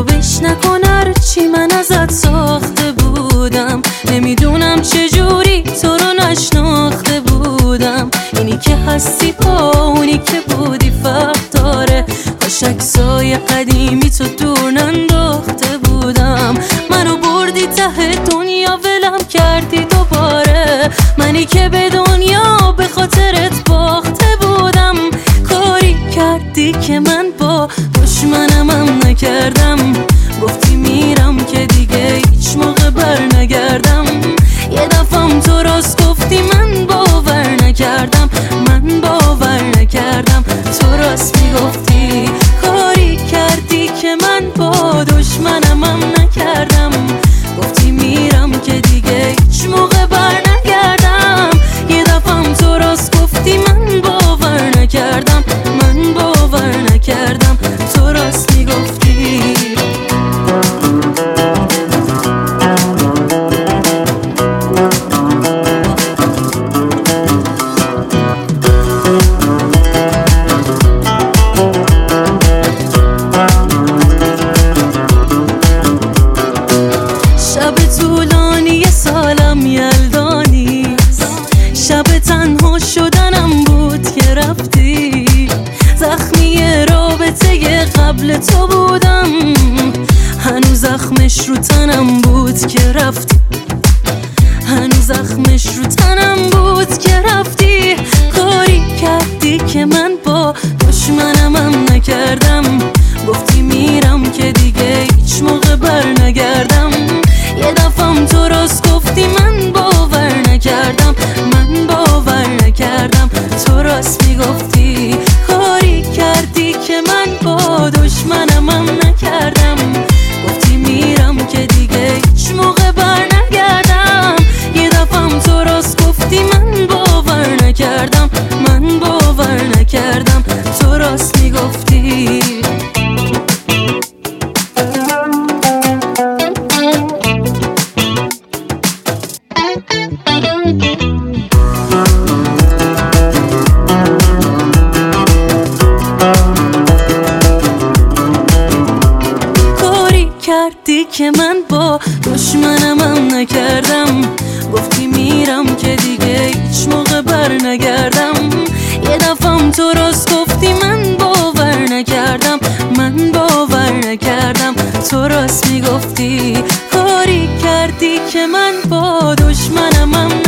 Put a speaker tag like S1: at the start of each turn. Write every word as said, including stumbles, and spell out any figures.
S1: رو بش نکن هرچی من ازت ساخته بودم. نمیدونم چجوری تو رو نشناخته بودم. اینی که هستی با اونی که بودی فرق داره. کاش عکسای قدیمی تو دور ننداخته بودم. منو بردی ته دنیا ولم کردی دوباره. منی که به دنیا به خاطرت باخته بودم. کاری کردی که من با دشمنم هم نکردم. گفتی میرم که دیگه هیچ موقع بر نگردم. یه دفعم تو راست گفتی من باور نکردم. من باور نکردم تو راست میگفتی. کاری کردی که من با دشمنم هم نکردم. گفتی میرم که دیگه هیچ موقع بر نگردم. یه دفعم تو راست گفتی من باور نکردم. من باور نکردم تو راست میگفتی. شب طولانی سالم یلدانیست. شب تنها شدنم بود که رفتی. زخمی رابطه قبل تو بودم. هنوز زخمش رو تنم بود که رفتی. هنوز زخمش رو تنم بود که رفتی. کاری کردی که من با دشمنم هم نکردم. گفتی میرم که دیگه هیچ موقع بر نگردم. یه دفعم تو راست گفتی من باور نکردم. من باور نکردم تو راست میگفتی. کاری کردی که من با دشمنم هم نکردم. گفتی میرم که دیگه هیچ موقع بر نگردم. یه دفعم تو راست گفتی من باور نکردم. من باور نکردم تو راست میگفتی. کردی که من با دشمنم هم نکردم. گفتی میرم که دیگه هیچ موقع بر نگردم. یه دفعم تو راست گفتی من باور نکردم. من باور نکردم تو راست میگفتی. کاری کردی که من با دشمنم هم